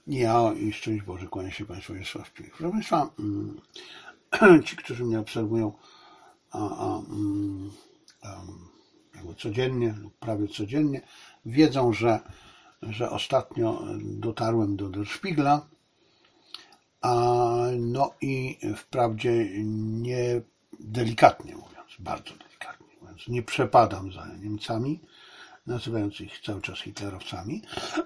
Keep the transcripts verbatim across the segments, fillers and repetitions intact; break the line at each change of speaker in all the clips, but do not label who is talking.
Ja i szczęść Boże, kłania się Państwu Wiesław Piech. Proszę Państwa, ci, którzy mnie obserwują a, a, a, jakby codziennie lub prawie codziennie, wiedzą, że, że ostatnio dotarłem do Der Spiegela, a, no i wprawdzie nie delikatnie mówiąc, bardzo delikatnie mówiąc, nie przepadam za Niemcami, nazywając ich cały czas hitlerowcami,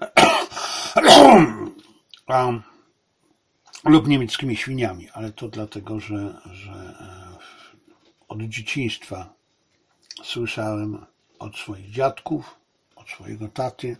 a, lub niemieckimi świniami, ale to dlatego, że, że od dzieciństwa słyszałem od swoich dziadków, od swojego taty,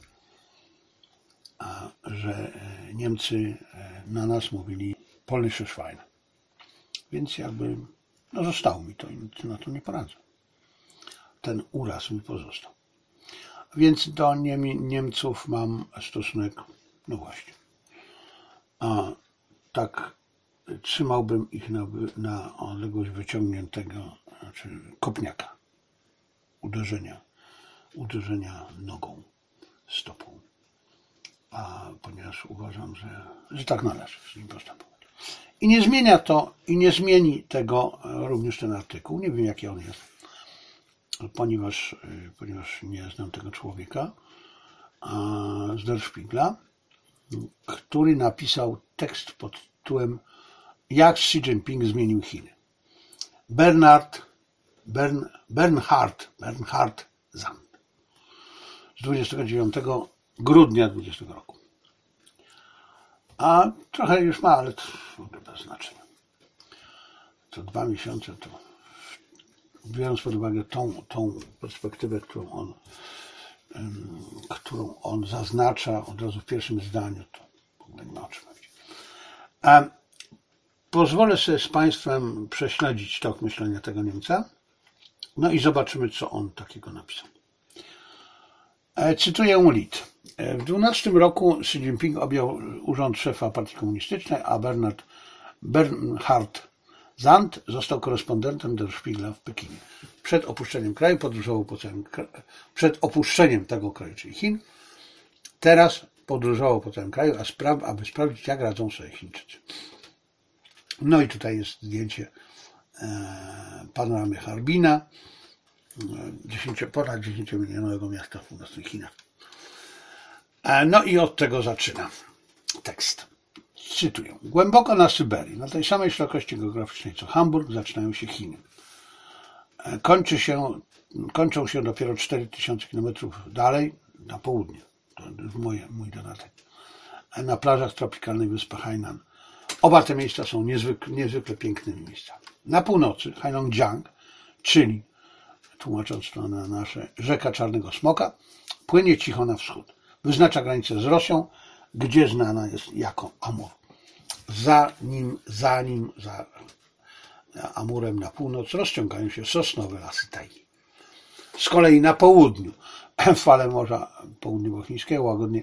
że Niemcy na nas mówili polnische Schwein. Więc jakby no zostało mi to i nic na to nie poradzę. Ten uraz mi pozostał. Więc do Niemców mam stosunek, no właśnie, a tak trzymałbym ich na, na odległość wyciągniętego, znaczy kopniaka, uderzenia, uderzenia nogą, stopą, a ponieważ uważam, że, że tak należy z nim postępować. I nie zmienia to, i nie zmieni tego również ten artykuł, nie wiem jaki on jest, ponieważ, ponieważ nie znam tego człowieka z Der Spiegela, który napisał tekst pod tytułem Jak Xi Jinping zmienił Chiny. Bernard, Bern, Bernhard, Bernhard Zand z dwudziestego dziewiątego grudnia dwudziestego roku. A trochę już ma, ale to w ogóle bez znaczenia. To dwa miesiące to, biorąc pod uwagę tą, tą perspektywę, którą on, um, którą on zaznacza od razu w pierwszym zdaniu, to w ogóle nie ma o czym mówić. A pozwolę sobie z Państwem prześledzić tok myślenia tego Niemca, no i zobaczymy, co on takiego napisał. Cytuję Lied. W dwunastym roku Xi Jinping objął urząd szefa partii komunistycznej, a Bernard, Bernhard Zand został korespondentem Der Spiegela w Pekinie. Przed opuszczeniem kraju podróżował po całym kraju, przed opuszczeniem tego kraju, czyli Chin, teraz podróżował po całym kraju, a spraw, aby sprawdzić, jak radzą sobie Chińczycy. No i tutaj jest zdjęcie e, panoramy Harbina, e, ponad dziesięciomilionowego miasta w północnych Chinach. E, no i od tego zaczyna tekst. Cytuję. Głęboko na Syberii, na tej samej szerokości geograficznej co Hamburg, zaczynają się Chiny. E, kończy się, kończą się dopiero cztery tysiące kilometrów dalej, na południe. To jest moje, mój dodatek. E, na plażach tropikalnej wyspy Hainan. Oba te miejsca są niezwykle, niezwykle pięknymi miejscami. Na północy Heilongjiang, czyli, tłumacząc to na nasze, rzeka Czarnego Smoka, płynie cicho na wschód. Wyznacza granicę z Rosją, gdzie znana jest jako Amur. Za nim, za nim, za Amurem na północ rozciągają się sosnowe lasy tajgi. Z kolei na południu fale Morza Południowochińskiego łagodnie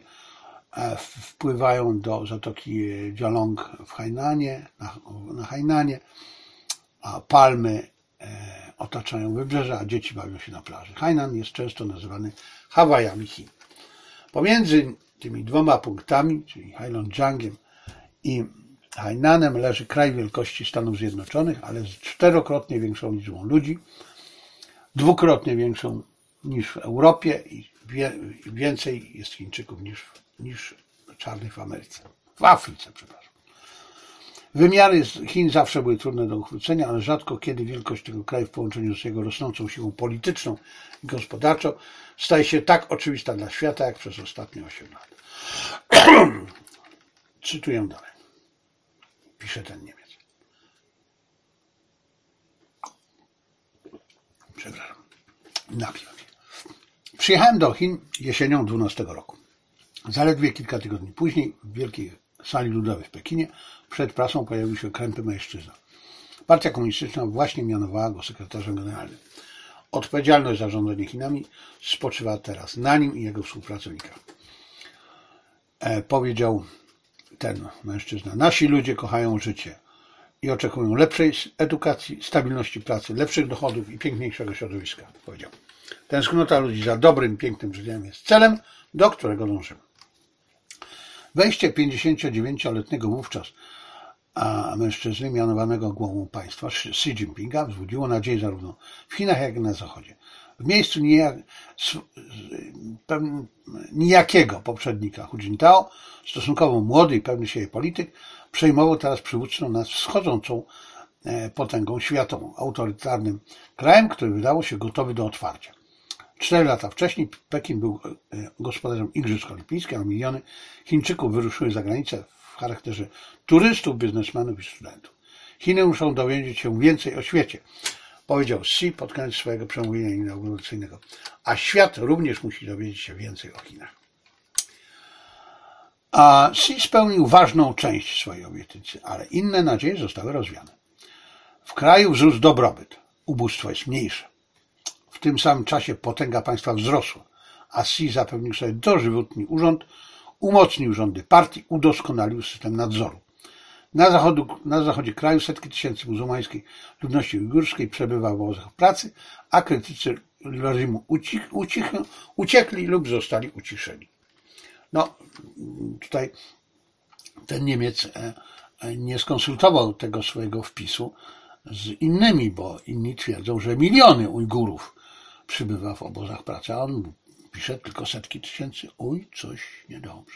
wpływają do zatoki Jialong w Hainanie, na, na Hainanie, a palmy e, otaczają wybrzeże, a dzieci bawią się na plaży. Hainan jest często nazywany Hawajami Chin. Pomiędzy tymi dwoma punktami, czyli Heilongjiangiem i Hainanem, leży kraj wielkości Stanów Zjednoczonych, ale z czterokrotnie większą liczbą ludzi, dwukrotnie większą niż w Europie i wie, więcej jest Chińczyków niż, niż czarnych w Ameryce. W Afryce, przepraszam. Wymiary Chin zawsze były trudne do uchwycenia, ale rzadko kiedy wielkość tego kraju w połączeniu z jego rosnącą siłą polityczną i gospodarczą staje się tak oczywista dla świata, jak przez ostatnie osiem lat. Cytuję dalej. Pisze ten Niemiec. Przepraszam. Napiłem się. Przyjechałem do Chin jesienią dwunastego roku. Zaledwie kilka tygodni później w wielkiej sali ludowej w Pekinie przed prasą pojawił się krępy mężczyzna. Partia komunistyczna właśnie mianowała go sekretarzem generalnym. Odpowiedzialność za rządzenie Chinami spoczywa teraz na nim i jego współpracownikach. E, powiedział ten mężczyzna. Nasi ludzie kochają życie i oczekują lepszej edukacji, stabilności pracy, lepszych dochodów i piękniejszego środowiska, powiedział. Tęsknota ludzi za dobrym, pięknym życiem jest celem, do którego dążymy. Wejście pięćdziesięciodziewięcioletniego wówczas a mężczyzny mianowanego głową państwa Xi Jinpinga wzbudziło nadzieję zarówno w Chinach, jak i na Zachodzie. W miejscu nijak, nijakiego poprzednika Hu Jintao, stosunkowo młody i pewny siebie polityk, przejmował teraz przywództwo nad wschodzącą potęgą światową, autorytarnym krajem, który wydawał się gotowy do otwarcia. Cztery lata wcześniej Pekin był gospodarzem Igrzysk Olimpijskich, a miliony Chińczyków wyruszyły za granicę w charakterze turystów, biznesmenów i studentów. Chiny muszą dowiedzieć się więcej o świecie, powiedział Xi pod koniec swojego przemówienia inauguracyjnego, a świat również musi dowiedzieć się więcej o Chinach. A Xi spełnił ważną część swojej obietnicy, ale inne nadzieje zostały rozwiane. W kraju wzrósł dobrobyt, ubóstwo jest mniejsze. W tym samym czasie potęga państwa wzrosła, a Xi zapewnił sobie dożywotni urząd, umocnił rządy partii, udoskonalił system nadzoru. Na, zachodu, na zachodzie kraju setki tysięcy muzułmańskiej ludności ujgurskiej przebywa w obozach pracy, a krytycy reżimu ucich, ucich, uciekli lub zostali uciszeni. No, tutaj ten Niemiec nie skonsultował tego swojego wpisu z innymi, bo inni twierdzą, że miliony Ujgurów przybywa w obozach pracy, a on pisze tylko setki tysięcy. Uj, coś niedobrze.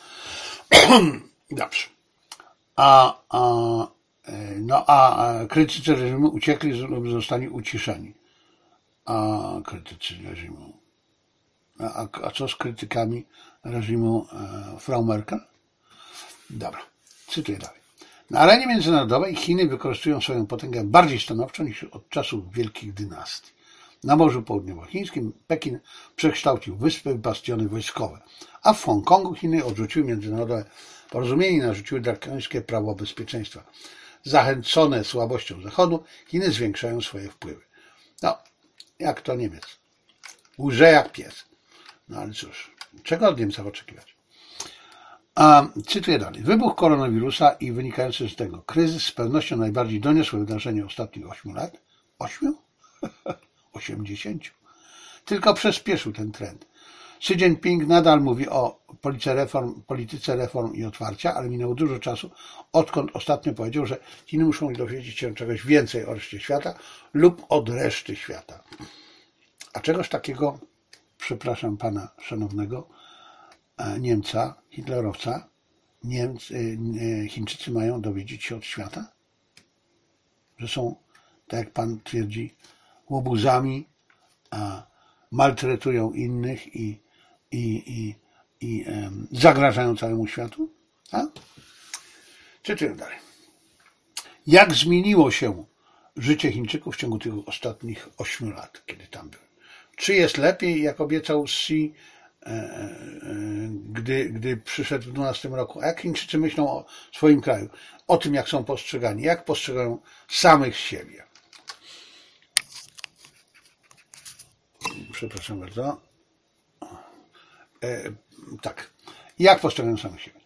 Dobrze. A, a, no, a krytycy reżimu uciekli lub zostali uciszeni. A krytycy reżimu. A, a co z krytykami reżimu e, Frau Merkel? Dobra, cytuję dalej. Na arenie międzynarodowej Chiny wykorzystują swoją potęgę bardziej stanowczo niż od czasów wielkich dynastii. Na Morzu Południowochińskim Pekin przekształcił wyspy w bastiony wojskowe, a w Hongkongu Chiny odrzuciły międzynarodowe porozumienie i narzuciły drakońskie prawo bezpieczeństwa. Zachęcone słabością Zachodu, Chiny zwiększają swoje wpływy. No, jak to Niemiec. Łże jak pies. No ale cóż, czego od Niemców oczekiwać? A, cytuję dalej. Wybuch koronawirusa i wynikający z tego kryzys z pewnością najbardziej doniosłe wydarzenie ostatnich ośmiu lat. Ośmiu? Osiemdziesięciu. Tylko przyspieszył ten trend. Xi Jinping nadal mówi o polityce reform, polityce reform i otwarcia, ale minęło dużo czasu, odkąd ostatnio powiedział, że Chiny muszą dowiedzieć się czegoś więcej o reszcie świata lub od reszty świata. A czegoś takiego, przepraszam pana szanownego, Niemca, hitlerowca, Niemcy, Chińczycy mają dowiedzieć się od świata? Że są, tak jak pan twierdzi, łobuzami, a maltretują innych i, i, i, i um, zagrażają całemu światu? A? Czytam dalej. Jak zmieniło się życie Chińczyków w ciągu tych ostatnich ośmiu lat, kiedy tam były? Czy jest lepiej, jak obiecał Xi, e, e, gdy, gdy przyszedł w dwunastym roku? A jak Chińczycy myślą o swoim kraju? O tym, jak są postrzegani, jak postrzegają samych siebie? Przepraszam bardzo. E, tak. Jak postrzegają samych siebie?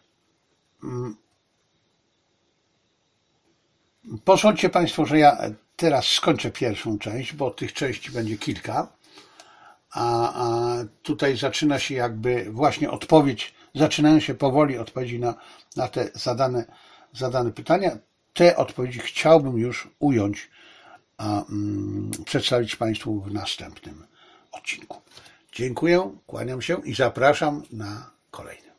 Pozwólcie państwo, że ja teraz skończę pierwszą część, bo tych części będzie kilka. A, a tutaj zaczyna się jakby właśnie odpowiedź, zaczynają się powoli odpowiedzi na, na te zadane, zadane pytania. Te odpowiedzi chciałbym już ująć, a um, przedstawić państwu w następnym odcinku. Dziękuję, kłaniam się i zapraszam na kolejny.